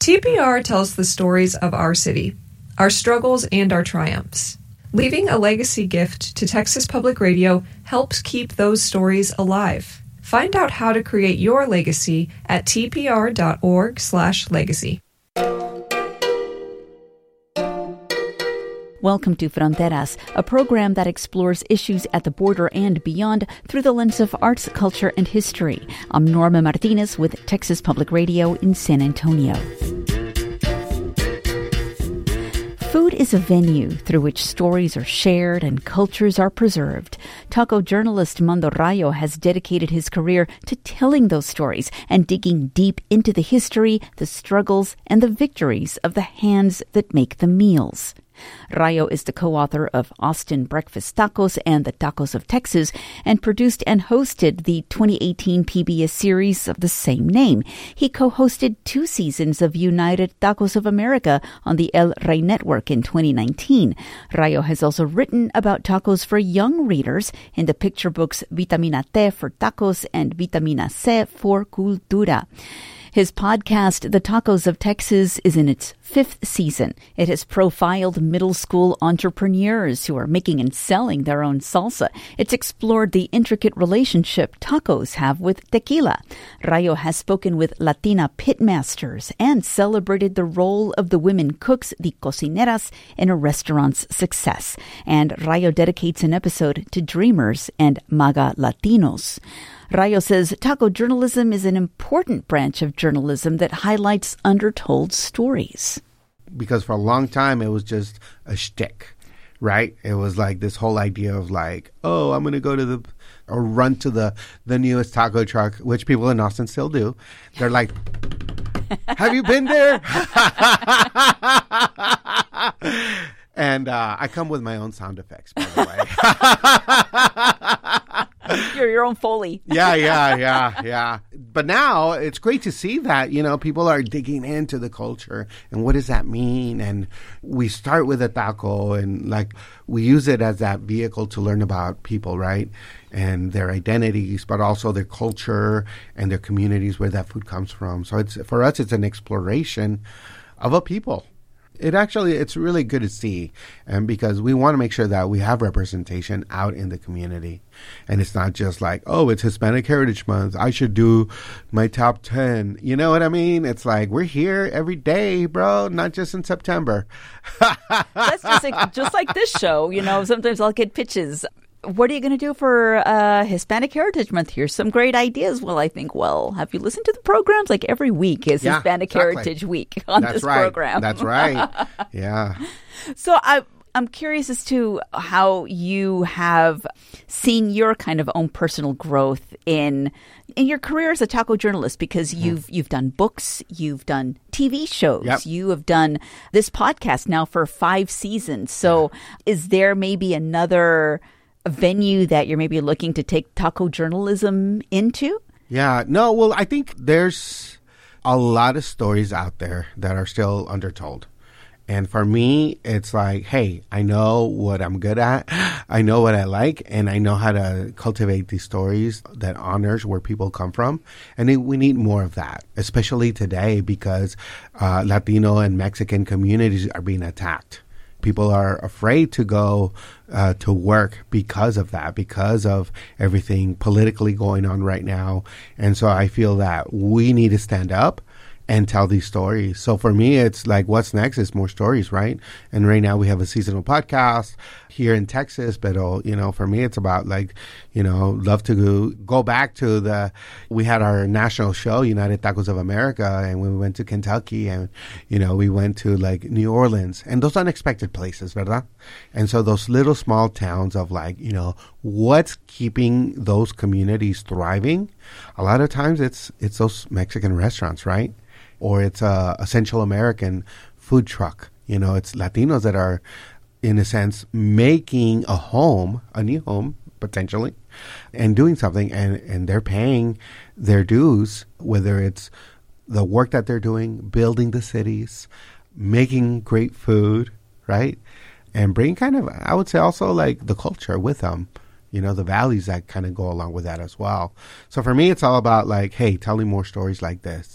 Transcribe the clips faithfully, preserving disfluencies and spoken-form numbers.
T P R tells the stories of our city, our struggles and our triumphs. Leaving a legacy gift to Texas Public Radio helps keep those stories alive. Find out how to create your legacy at t p r dot org slash legacy. Welcome to Fronteras, a program that explores issues at the border and beyond through the lens of arts, culture, and history. I'm Norma Martinez with Texas Public Radio in San Antonio. Food is a venue through which stories are shared and cultures are preserved. Taco journalist Mando Rayo has dedicated his career to telling those stories and digging deep into the history, the struggles, and the victories of the hands that make the meals. Rayo is the co-author of Austin Breakfast Tacos and the Tacos of Texas and produced and hosted the twenty eighteen P B S series of the same name. He co-hosted two seasons of United Tacos of America on the El Rey Network in twenty nineteen. Rayo has also written about tacos for young readers in the picture books Vitamina T for Tacos and Vitamina C for Cultura. His podcast, The Tacos of Texas, is in its fifth season. It has profiled middle school entrepreneurs who are making and selling their own salsa. It's explored the intricate relationship tacos have with tequila. Rayo has spoken with Latina pitmasters and celebrated the role of the women cooks, the cocineras, in a restaurant's success. And Rayo dedicates an episode to dreamers and MAGA Latinos. Rayo says taco journalism is an important branch of journalism that highlights undertold stories. Because for a long time, it was just a shtick, right? It was like this whole idea of like, oh, I'm going to go to the, or run to the, the newest taco truck, which people in Austin still do. They're like, have you been there? And uh, I come with my own sound effects, by the way. You're your own Foley. yeah, yeah, yeah, yeah. But now it's great to see that, you know, people are digging into the culture and what does that mean? And we start with a taco and like we use it as that vehicle to learn about people, right? And their identities, but also their culture and their communities where that food comes from. So it's for us, it's an exploration of a people. It actually, it's really good to see, and because we want to make sure that we have representation out in the community. And it's not just like, oh, it's Hispanic Heritage Month, I should do my top ten. You know what I mean? It's like, we're here every day, bro, not just in September. That's just like, just like this show, you know, sometimes I'll get pitches. What are you going to do for uh, Hispanic Heritage Month? Here's some great ideas. Well, I think, well, have you listened to the programs? Like every week is yeah, Hispanic exactly. Heritage Week on That's this right. program. That's right. Yeah. So I, I'm curious as to how you have seen your kind of own personal growth in in your career as a taco journalist, because you've you've done books, you've done T V shows, yep. you have done this podcast now for five seasons. So yeah. Is there maybe another a venue that you're maybe looking to take taco journalism into? Yeah, no, well, I think there's a lot of stories out there that are still undertold. And for me, it's like, hey, I know what I'm good at. I know what I like, and I know how to cultivate these stories that honors where people come from. And it, we need more of that, especially today because uh, Latino and Mexican communities are being attacked. People are afraid to go uh, to work because of that, because of everything politically going on right now. And so I feel that we need to stand up and tell these stories. So for me, it's like, what's next is more stories, right? And right now we have a seasonal podcast here in Texas, but, you know, for me, it's about like, you know, love to go, go back to the, we had our national show, United Tacos of America, and we went to Kentucky and, you know, we went to like New Orleans and those unexpected places, ¿verdad? And so those little small towns of like, you know, what's keeping those communities thriving? A lot of times it's, it's those Mexican restaurants, right? Or it's a, a Central American food truck. You know, it's Latinos that are, in a sense, making a home, a new home, potentially, and doing something. And, and they're paying their dues, whether it's the work that they're doing, building the cities, making great food, right? And bringing kind of, I would say also like the culture with them. You know, the values that kind of go along with that as well. So for me, it's all about like, hey, telling more stories like this.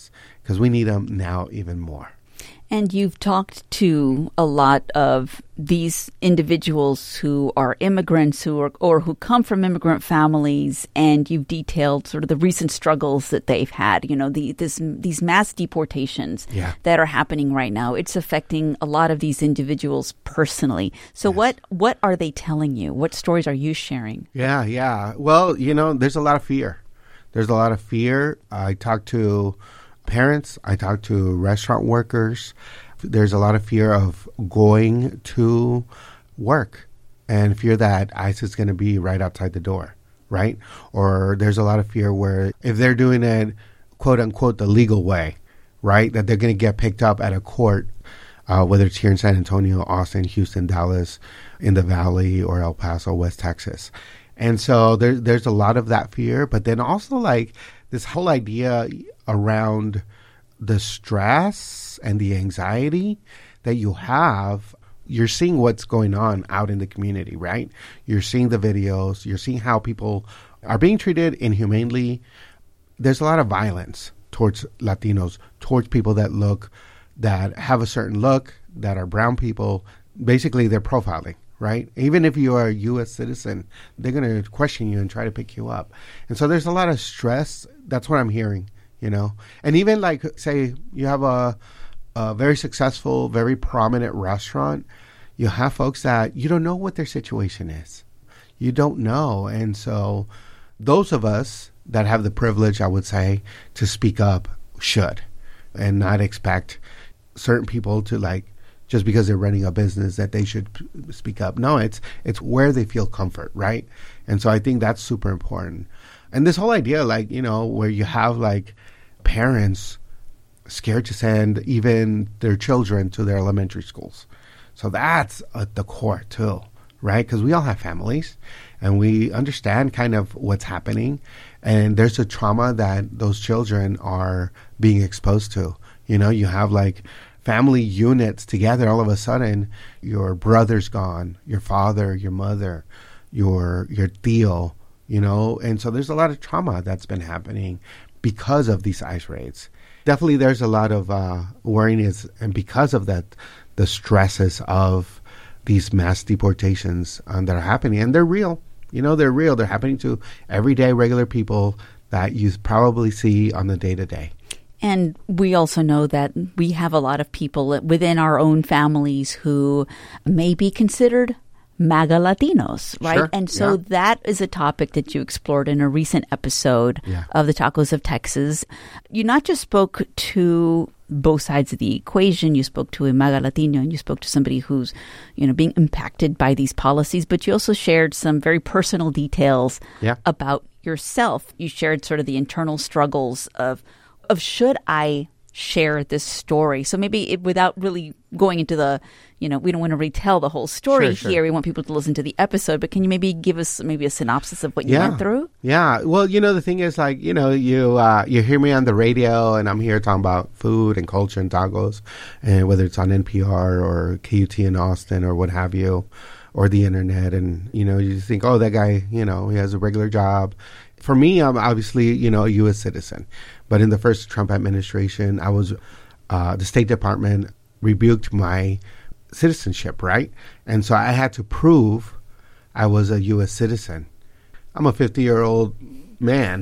because we need them now even more. And you've talked to a lot of these individuals who are immigrants who are, or who come from immigrant families, and you've detailed sort of the recent struggles that they've had. You know, the, this, these mass deportations yeah. that are happening right now. It's affecting a lot of these individuals personally. So yes. what what are they telling you? What stories are you sharing? Yeah, yeah. Well, you know, there's a lot of fear. There's a lot of fear. I talked to parents. I talk to restaurant workers. There's a lot of fear of going to work and fear that ICE is going to be right outside the door, right? Or there's a lot of fear where if they're doing it, quote unquote, the legal way, right, that they're going to get picked up at a court, uh, whether it's here in San Antonio, Austin, Houston, Dallas, in the Valley, or El Paso, West Texas. And so there, there's a lot of that fear, but then also like this whole idea around the stress and the anxiety that you have. You're seeing what's going on out in the community, right? You're seeing the videos. You're seeing how people are being treated inhumanely. There's a lot of violence towards Latinos, towards people that look, that have a certain look, that are brown people. Basically, they're profiling, right? Even if you are a U S citizen, they're going to question you and try to pick you up. And so there's a lot of stress. That's what I'm hearing, you know? And even like, say, you have a, a very successful, very prominent restaurant. You have folks that you don't know what their situation is. You don't know. And so those of us that have the privilege, I would say, to speak up should, and not expect certain people to, like, just because they're running a business, that they should p- speak up. No, it's it's where they feel comfort, right? And so I think that's super important. And this whole idea, like, you know, where you have, like, parents scared to send even their children to their elementary schools. So that's at the core, too, right? Because we all have families, and we understand kind of what's happening. And there's a trauma that those children are being exposed to. You know, you have, like, family units together. All of a sudden, your brother's gone, your father, your mother, your your tío, you know. And so there's a lot of trauma that's been happening because of these ICE raids. Definitely there's a lot of uh, worriness, and because of that, the stresses of these mass deportations um, that are happening. And they're real. You know, they're real. They're happening to everyday regular people that you probably see on the day-to-day. And we also know that we have a lot of people within our own families who may be considered MAGA Latinos, right? Sure, and so yeah. that is a topic that you explored in a recent episode yeah. of the Tacos of Texas. You not just spoke to both sides of the equation. You spoke to a MAGA Latino, and you spoke to somebody who's, you know, being impacted by these policies, but you also shared some very personal details yeah. about yourself. You shared sort of the internal struggles of of should I share this story? So maybe it, without really going into the, you know, we don't want to retell the whole story sure, sure. here. We want people to listen to the episode, but can you maybe give us maybe a synopsis of what you yeah. went through? Yeah. Well, you know, the thing is, like, you know, you uh, you hear me on the radio, and I'm here talking about food and culture and tacos, and whether it's on N P R or K U T in Austin or what have you, or the internet, and, you know, you think, oh, that guy, you know, he has a regular job. For me, I'm obviously, you know, a U S citizen. But in the first Trump administration, I was, uh, the State Department rebuked my citizenship, right? And so I had to prove I was a U S citizen. I'm a fifty-year-old man.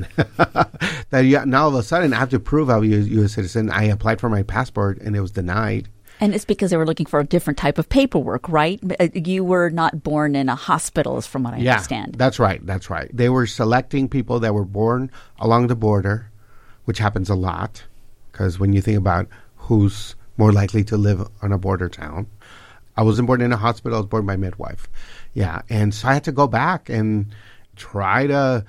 that you, now all of a sudden I have to prove I was a U S citizen. I applied for my passport, and it was denied. And it's because they were looking for a different type of paperwork, right? You were not born in a hospital, is from what I yeah, understand. That's right. That's right. They were selecting people that were born along the border, which happens a lot, because when you think about who's more likely to live on a border town, I wasn't born in a hospital. I was born by midwife. Yeah. And so I had to go back and try to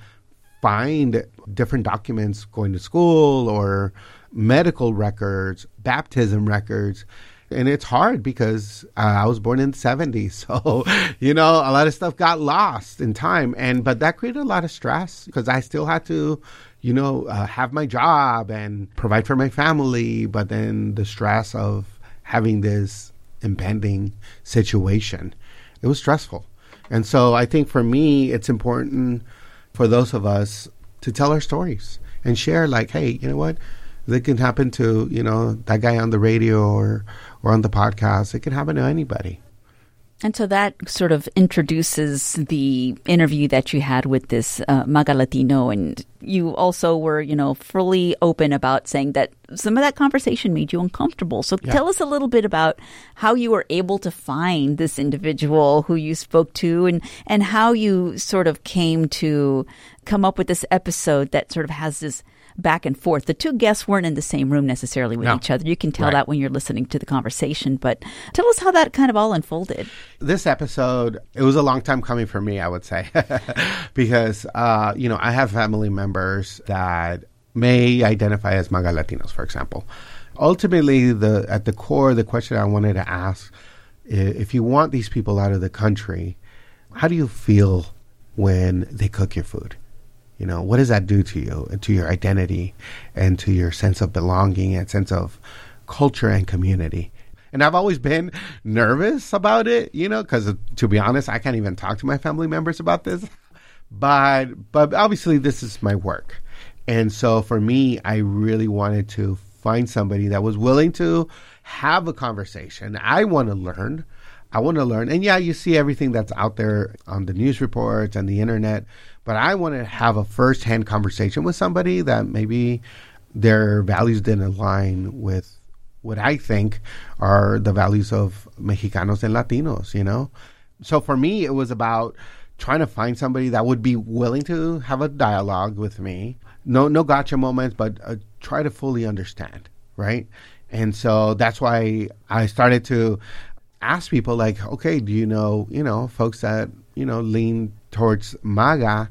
find different documents going to school or medical records, baptism records. And it's hard because uh, I was born in the seventies. So, you know, a lot of stuff got lost in time. And but that created a lot of stress because I still had to, you know, uh, have my job and provide for my family. But then the stress of having this impending situation, it was stressful. And so I think for me, it's important for those of us to tell our stories and share, like, hey, you know what? It can happen to, you know, that guy on the radio or, or on the podcast. It can happen to anybody. And so that sort of introduces the interview that you had with this uh, MAGA Latino. And you also were, you know, fully open about saying that some of that conversation made you uncomfortable. So yeah. Tell us a little bit about how you were able to find this individual who you spoke to and, and how you sort of came to come up with this episode that sort of has this back and forth. The two guests weren't in the same room necessarily with no. each other. You can tell right. that when you're listening to the conversation. But tell us how that kind of all unfolded. This episode, it was a long time coming for me, I would say, because, uh, you know, I have family members that may identify as MAGA Latinos, for example. Ultimately, the at the core, the question I wanted to ask, if you want these people out of the country, how do you feel when they cook your food? You know, what does that do to you and to your identity and to your sense of belonging and sense of culture and community? And I've always been nervous about it, you know, because to be honest, I can't even talk to my family members about this. But but obviously, this is my work. And so for me, I really wanted to find somebody that was willing to have a conversation. I want to learn. I want to learn. And yeah, you see everything that's out there on the news reports and the internet. But I want to have a first-hand conversation with somebody that maybe their values didn't align with what I think are the values of Mexicanos and Latinos, you know? So for me, it was about trying to find somebody that would be willing to have a dialogue with me. No no gotcha moments, but uh, try to fully understand, right? And so that's why I started to ask people like, okay, do you know, you know, folks that, you know, lean towards MAGA?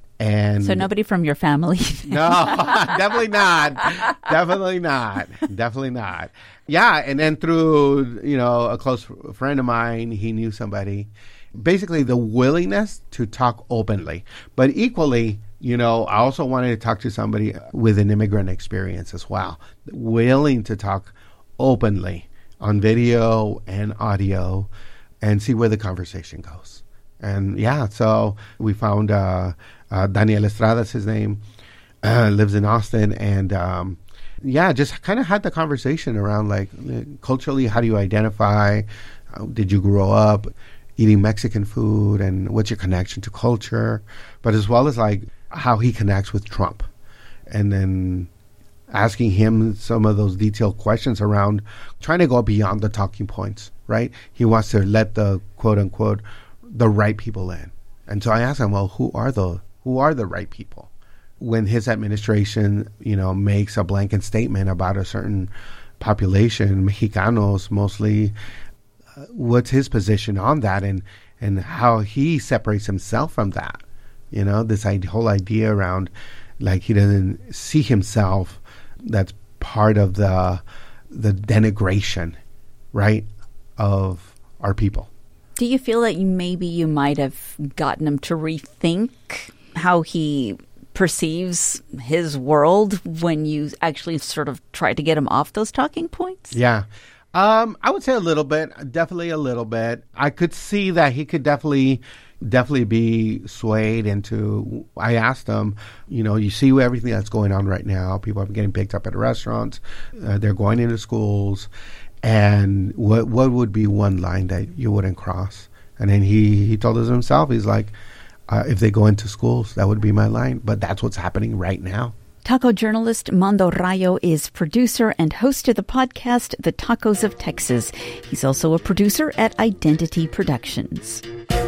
And so nobody from your family? No, definitely not. Definitely not. Definitely not. Yeah, and then through, you know, a close friend of mine, he knew somebody. Basically, the willingness to talk openly. But equally, you know, I also wanted to talk to somebody with an immigrant experience as well. Willing to talk openly on video and audio and see where the conversation goes. And yeah, so we found uh, uh, Daniel Estrada's his name, uh, lives in Austin. And um, yeah, just kind of had the conversation around like culturally, how do you identify? How did you grow up eating Mexican food? And what's your connection to culture? But as well as like how he connects with Trump. And then asking him some of those detailed questions around trying to go beyond the talking points, right? He wants to let the quote unquote the right people in. And so I asked him, well, who are the who are the right people? When his administration, you know, makes a blanket statement about a certain population, Mexicanos mostly, uh, what's his position on that and, and how he separates himself from that? You know, this I- whole idea around like he doesn't see himself that's part of the the denigration, right, of our people. Do you feel that you maybe you might have gotten him to rethink how he perceives his world when you actually sort of tried to get him off those talking points? Yeah. Um, I would say a little bit, definitely a little bit. I could see that he could definitely, definitely be swayed into, I asked him, you know, you see everything that's going on right now. People are getting picked up at restaurants. Uh, they're going into schools. And what what would be one line that you wouldn't cross? And then he, he told us himself, he's like, uh, if they go into schools, that would be my line. But that's what's happening right now. Taco journalist Mando Rayo is producer and host of the podcast, The Tacos of Texas. He's also a producer at Identity Productions.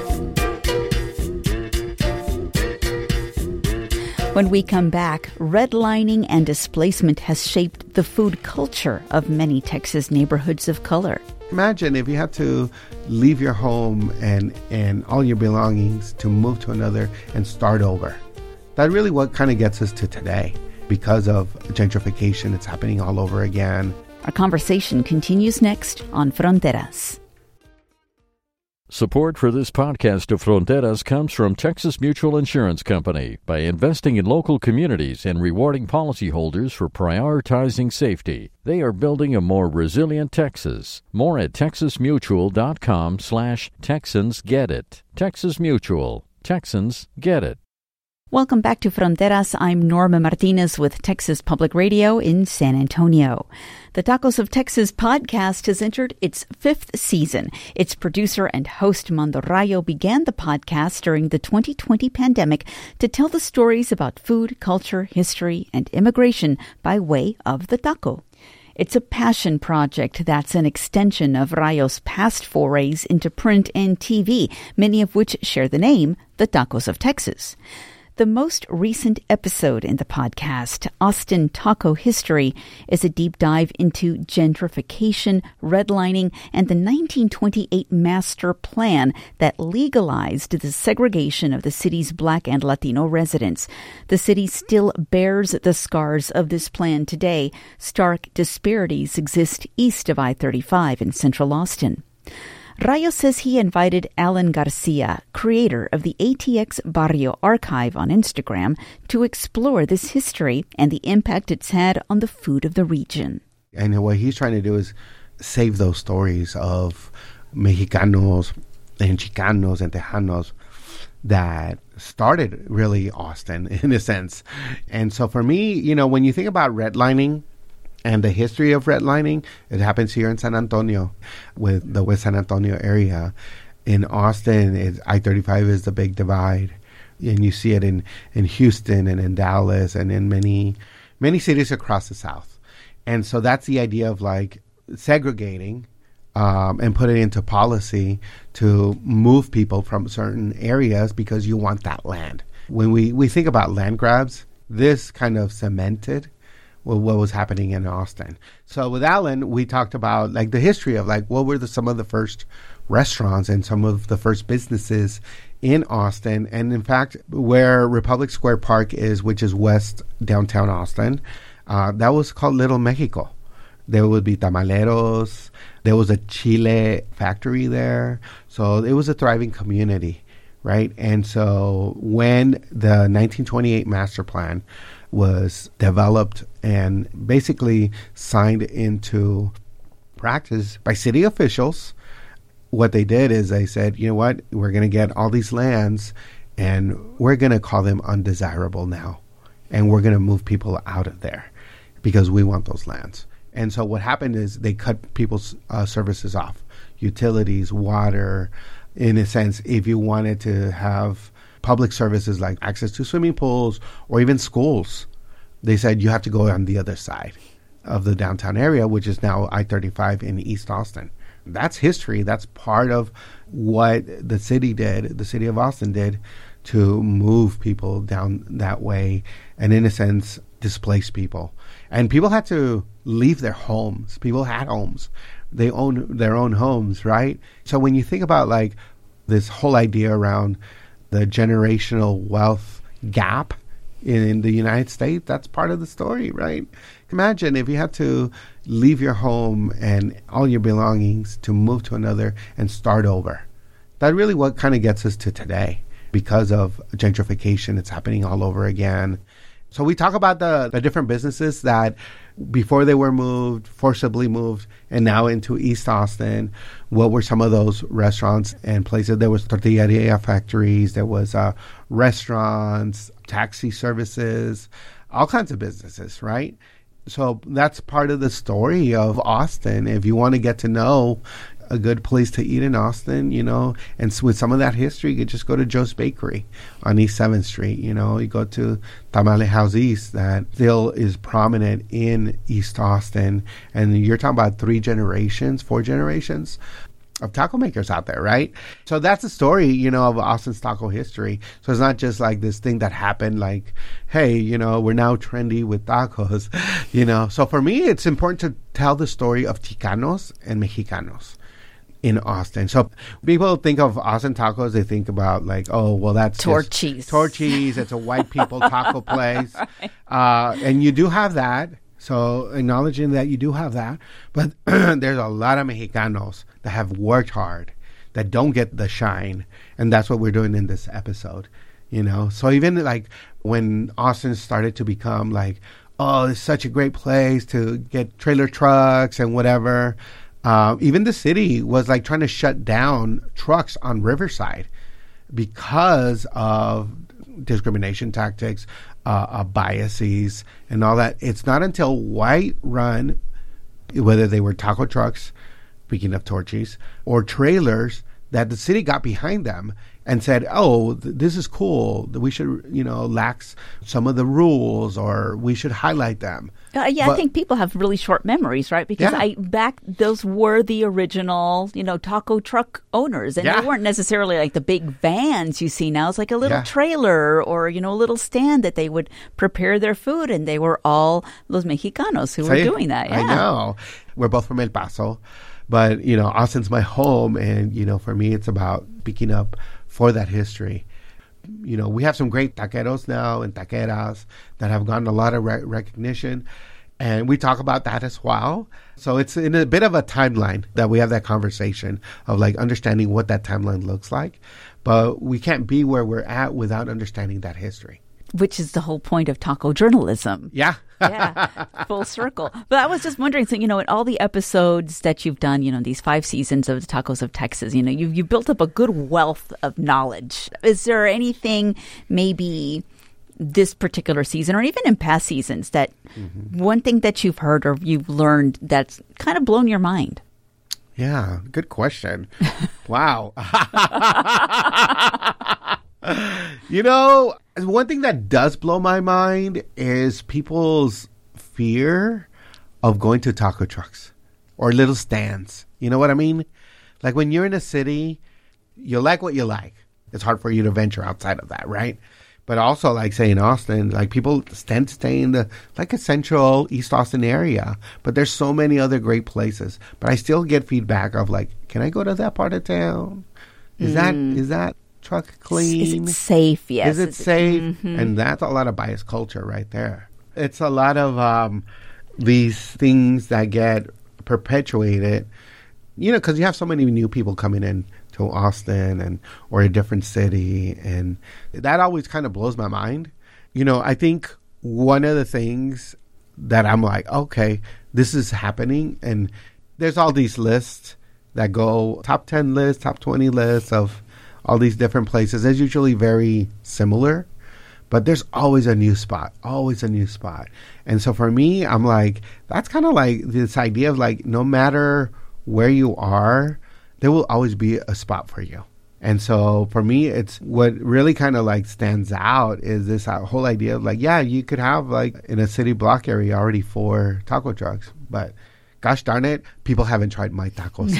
When we come back, redlining and displacement has shaped the food culture of many Texas neighborhoods of color. Imagine if you had to leave your home and, and all your belongings to move to another and start over. That's really what kind of gets us to today. Because of gentrification, it's happening all over again. Our conversation continues next on Fronteras. Support for this podcast of Fronteras comes from Texas Mutual Insurance Company. By investing in local communities and rewarding policyholders for prioritizing safety, they are building a more resilient Texas. More at texasmutual.com slash Texans Get It. Texas Mutual. Texans get it. Welcome back to Fronteras. I'm Norma Martinez with Texas Public Radio in San Antonio. The Tacos of Texas podcast has entered its fifth season. Its producer and host, Mando Rayo, began the podcast during the twenty twenty pandemic to tell the stories about food, culture, history, and immigration by way of the taco. It's a passion project that's an extension of Rayo's past forays into print and T V, many of which share the name, The Tacos of Texas. The most recent episode in the podcast, Austin Taco History, is a deep dive into gentrification, redlining, and the nineteen twenty-eight master plan that legalized the segregation of the city's Black and Latino residents. The city still bears the scars of this plan today. Stark disparities exist east of I thirty-five in central Austin. Rayo says he invited Alan Garcia, creator of the A T X Barrio Archive on Instagram, to explore this history and the impact it's had on the food of the region. And what he's trying to do is save those stories of Mexicanos and Chicanos and Tejanos that started really Austin, in a sense. And so for me, you know, when you think about redlining, and the history of redlining, it happens here in San Antonio with the West San Antonio area. In Austin, it's, I thirty-five is the big divide. And you see it in, in Houston and in Dallas and in many, many cities across the South. And so that's the idea of like segregating um, and put it into policy to move people from certain areas because you want that land. When we, we think about land grabs, this kind of cemented what was happening in Austin. So with Alan, we talked about like the history of like what were the, some of the first restaurants and some of the first businesses in Austin. And in fact, where Republic Square Park is, which is west downtown Austin, uh, that was called Little Mexico. There would be tamaleros. There was a chile factory there. So it was a thriving community, right? And so when the nineteen twenty-eight master plan was developed and basically signed into practice by city officials, what they did is they said, you know what, we're going to get all these lands and we're going to call them undesirable now. And we're going to move people out of there because we want those lands. And so what happened is they cut people's uh, services off, utilities, water. In a sense, if you wanted to have public services like access to swimming pools or even schools, they said you have to go on the other side of the downtown area, which is now I thirty-five in East Austin. That's history. That's part of what the city did, the city of Austin did, to move people down that way and, in a sense, displace people. And people had to leave their homes. People had homes. They owned their own homes, right? So when you think about like this whole idea around the generational wealth gap in the United States, that's part of the story, right? Imagine if you had to leave your home and all your belongings to move to another and start over. That really what kind of gets us to today because of gentrification. It's happening all over again. So we talk about the, the different businesses that before they were moved, forcibly moved, and now into East Austin. What were some of those restaurants and places? There was tortilleria factories, there was uh, restaurants, taxi services, all kinds of businesses, right? So that's part of the story of Austin. If you want to get to know a good place to eat in Austin, you know, and so with some of that history, you could just go to Joe's Bakery on East seventh Street. You know, you go to Tamale House East that still is prominent in East Austin. And you're talking about three generations, four generations of taco makers out there, right? So that's the story, you know, of Austin's taco history. So it's not just like this thing that happened like, hey, you know, we're now trendy with tacos, you know. So for me, it's important to tell the story of Chicanos and Mexicanos in Austin. So people think of Austin tacos, they think about like, oh, well, that's Torchy's. Torchy's. It's a white people taco place. Right. Uh, and you do have that. So acknowledging that you do have that. But there's a lot of Mexicanos that have worked hard, that don't get the shine. And that's what we're doing in this episode, you know. So even like when Austin started to become like, oh, it's such a great place to get trailer trucks and whatever, Uh, even the city was like trying to shut down trucks on Riverside because of discrimination tactics, uh, uh, biases, and all that. It's not until white run, whether they were taco trucks, speaking of Torchy's, or trailers, that the city got behind them and said, oh, th- this is cool. We should, you know, lax some of the rules, or we should highlight them. Uh, yeah, but, I think people have really short memories, right? Because yeah. I back those were the original, you know, taco truck owners, and yeah. they weren't necessarily like the big vans you see now. It's like a little yeah. trailer or, you know, a little stand that they would prepare their food, and they were all los Mexicanos who See, were doing that. Yeah. I know. We're both from El Paso, but, you know, Austin's my home, and, you know, for me, it's about picking up for that history. You know, we have some great taqueros now and taqueras that have gotten a lot of re- recognition, and we talk about that as well. So it's in a bit of a timeline that we have that conversation of like understanding what that timeline looks like. But we can't be where we're at without understanding that history. Which is the whole point of taco journalism. Yeah. Yeah, full circle. But I was just wondering, so, you know, in all the episodes that you've done, you know, these five seasons of the Tacos of Texas, you know, you've, you've built up a good wealth of knowledge. Is there anything maybe this particular season or even in past seasons that mm-hmm. one thing that you've heard or you've learned that's kind of blown your mind? Yeah, good question. Wow. You know, one thing that does blow my mind is people's fear of going to taco trucks or little stands. You know what I mean? Like when you're in a city, you like what you like. It's hard for you to venture outside of that, right? But also, like, say, in Austin, like, people tend to stay in the, like, a central East Austin area. But there's so many other great places. But I still get feedback of, like, can I go to that part of town? Is mm. that is that truck clean? Is it safe? Yes. Is it safe? Mm-hmm. And that's a lot of bias culture right there. It's a lot of um, these things that get perpetuated, you know, because you have so many new people coming in to Austin and or a different city, and that always kind of blows my mind. You know, I think one of the things that I'm like, okay, this is happening, and there's all these lists that go top ten lists, top twenty lists of all these different places. It's usually very similar, but there's always a new spot, always a new spot. And so for me, I'm like, that's kind of like this idea of like, no matter where you are, there will always be a spot for you. And so for me, it's what really kind of like stands out is this whole idea of like, yeah, you could have like in a city block area already four taco trucks, but gosh darn it, people haven't tried my tacos.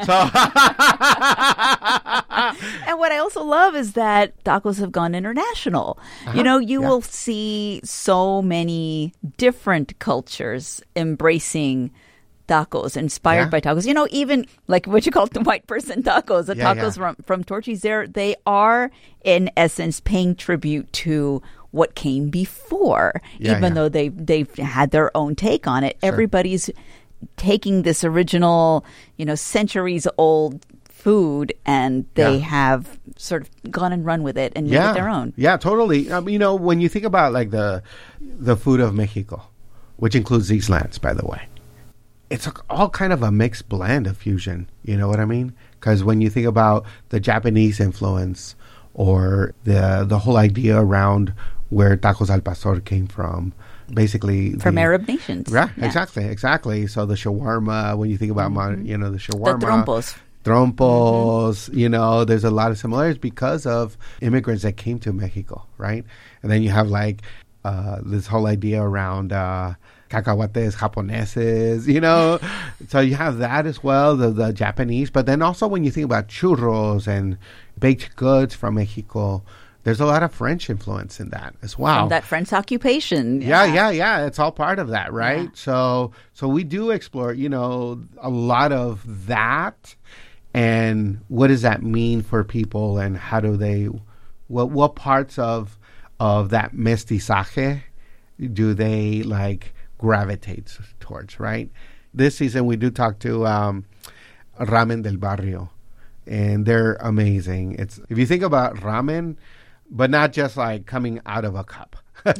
And what I also love is that tacos have gone international. Uh-huh. You know, you yeah. will see so many different cultures embracing tacos, inspired yeah. by tacos. You know, even like what you call the white person tacos, the yeah, tacos yeah. from, from Torchy's there, they are in essence paying tribute to what came before, yeah, even yeah. though they, they've had their own take on it. Sure. Everybody's taking this original, you know, centuries old food, and they yeah. have sort of gone and run with it and yeah. made it their own. Yeah, totally. Um, you know, when you think about like the the food of Mexico, which includes these lands, by the way, it's a, all kind of a mixed blend of fusion. You know what I mean? Because when you think about the Japanese influence or the the whole idea around where tacos al pastor came from, basically from the, Arab nations. Right, yeah. exactly, exactly. So the shawarma, when you think about, mm-hmm. you know, the shawarma. The trompos. Trompos, mm-hmm. you know, there's a lot of similarities because of immigrants that came to Mexico, right? And then you have like uh, this whole idea around uh, cacahuates japoneses, you know. So you have that as well, the, the Japanese. But then also when you think about churros and baked goods from Mexico, there's a lot of French influence in that as well. From that French occupation. Yeah, yeah, yeah. yeah. It's all part of that, right? Yeah. So so we do explore, you know, a lot of that. And what does that mean for people, and how do they, what what parts of of that mestizaje do they like gravitate towards, right? This season we do talk to um, Ramen del Barrio, and they're amazing. It's if you think about ramen, but not just like coming out of a cup.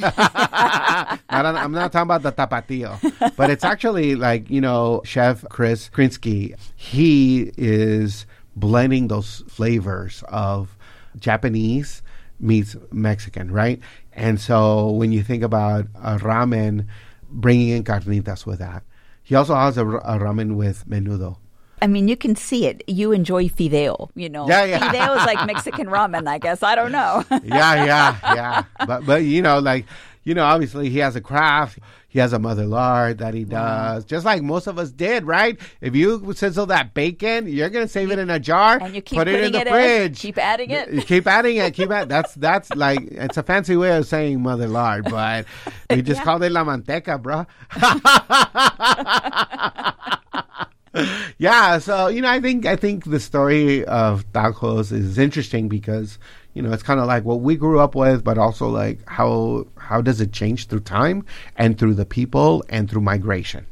not, I'm not talking about the tapatio, but it's actually like, you know, Chef Chris Krinsky, he is blending those flavors of Japanese meets Mexican, right? And so when you think about a ramen, bringing in carnitas with that. He also has a, a ramen with menudo. I mean, you can see it. You enjoy fideo, you know. Yeah, yeah. Fideo is like Mexican ramen, I guess. I don't know. yeah, yeah, yeah. But, but you know, like, you know, obviously he has a craft. He has a mother lard that he does, just like most of us did, right? If you sizzle that bacon, you're going to save it in a jar, and you keep put it in the it fridge. In, keep adding it. You keep adding it. Keep it. That's, that's like, it's a fancy way of saying mother lard, but we just yeah. called it la manteca, bro. Yeah, so, you know, I think I think the story of tacos is interesting because, you know, it's kind of like what we grew up with, but also like how how does it change through time and through the people and through migration.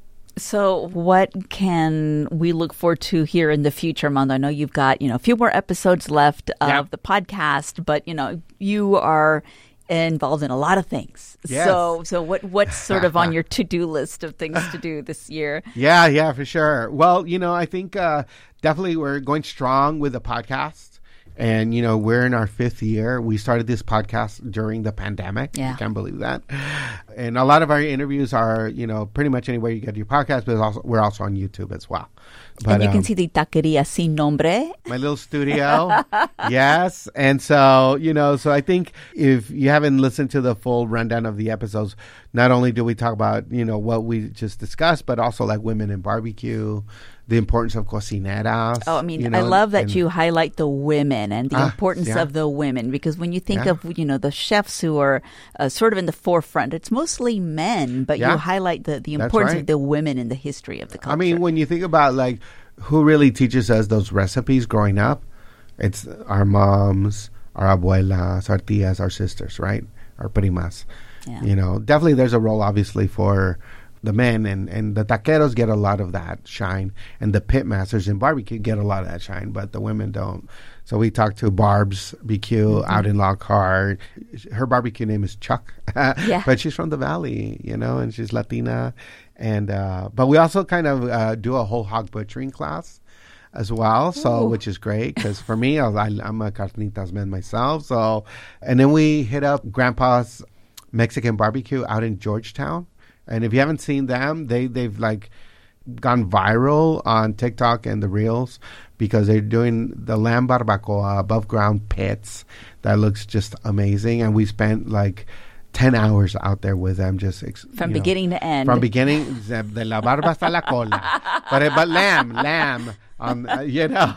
So what can we look forward to here in the future, Mando? I know you've got, you know, a few more episodes left of yep. the podcast, but, you know, you are involved in a lot of things. Yes. So so what what's sort of on your to-do list of things to do this year? Yeah, yeah, for sure. Well, you know, I think uh, definitely we're going strong with the podcast. And, you know, we're in our fifth year. We started this podcast during the pandemic. Yeah. I can't believe that. And a lot of our interviews are, you know, pretty much anywhere you get your podcast, but also, we're also on YouTube as well. But, and you um, can see the Taqueria Sin Nombre. My little studio. Yes. And so, you know, so I think if you haven't listened to the full rundown of the episodes, not only do we talk about, you know, what we just discussed, but also like women in barbecue, the importance of cocineras. Oh, I mean, you know, I love that and, you highlight the women and the ah, importance yeah. of the women, because when you think yeah. of, you know, the chefs who are uh, sort of in the forefront, it's mostly men, but yeah. you highlight the, the That's importance right. of the women in the history of the culture. I mean, when you think about like who really teaches us those recipes growing up, it's our moms, our abuelas, our tias, our sisters, right? Our primas. Yeah. You know, definitely there's a role obviously for the men, and, and the taqueros get a lot of that shine, and the pit masters in barbecue get a lot of that shine, but the women don't. So we talked to Barb's B Q mm-hmm. out in Lockhart. Her barbecue name is Chuck, yeah. but she's from the Valley, you know, and she's Latina. And uh, but we also kind of uh, do a whole hog butchering class as well, so Ooh. Which is great because for me, I, I'm a carnitas man myself. So, and then we hit up Grandpa's Mexican barbecue out in Georgetown. And if you haven't seen them, they, they've like gone viral on TikTok and the Reels because they're doing the lamb barbacoa above ground pits. That looks just amazing. And we spent like ten hours out there with them. just ex- From beginning know, to end. From beginning, de la barba hasta la cola. But, but lamb, lamb. Um, uh, you know,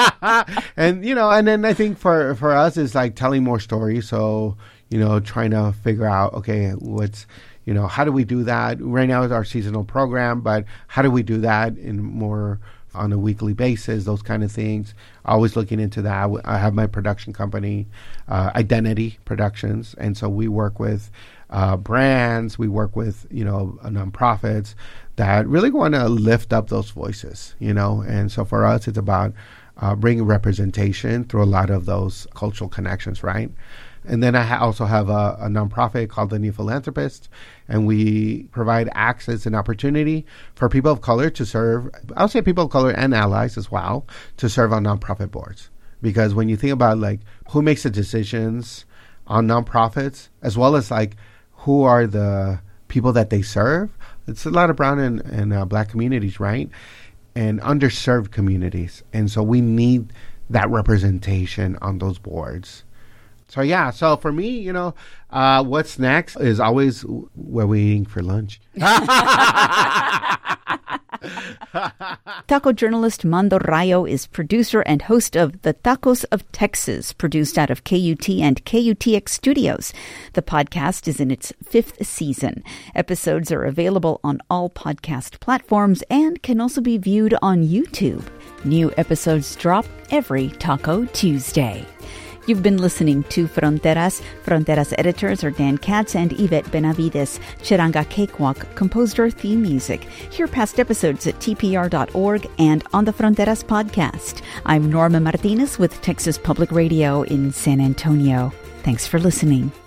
and, you know, and then I think for, for us is like telling more stories. So, you know, trying to figure out, okay, what's, you know, how do we do that? Right now is our seasonal program, but how do we do that in more on a weekly basis, those kind of things. Always looking into that. I have my production company, uh, Identity Productions, and so we work with uh, brands, we work with, you know, uh, nonprofits that really want to lift up those voices, you know, and so for us, it's about uh, bringing representation through a lot of those cultural connections, right? And then I ha- also have a, a nonprofit called The New Philanthropist, and we provide access and opportunity for people of color to serve, I'll say people of color and allies as well, to serve on nonprofit boards. Because when you think about like who makes the decisions on nonprofits, as well as like who are the people that they serve, it's a lot of brown and, and uh, black communities, right? And underserved communities. And so we need that representation on those boards. So, yeah, so for me, you know, uh, what's next is always where we're eating for lunch. Taco journalist Mando Rayo is producer and host of The Tacos of Texas, produced out of K U T and K U T X Studios. The podcast is in its fifth season. Episodes are available on all podcast platforms and can also be viewed on YouTube. New episodes drop every Taco Tuesday. You've been listening to Fronteras. Fronteras editors are Dan Katz and Yvette Benavides. Chiranga Cakewalk composed our theme music. Hear past episodes at T P R dot org and on the Fronteras podcast. I'm Norma Martinez with Texas Public Radio in San Antonio. Thanks for listening.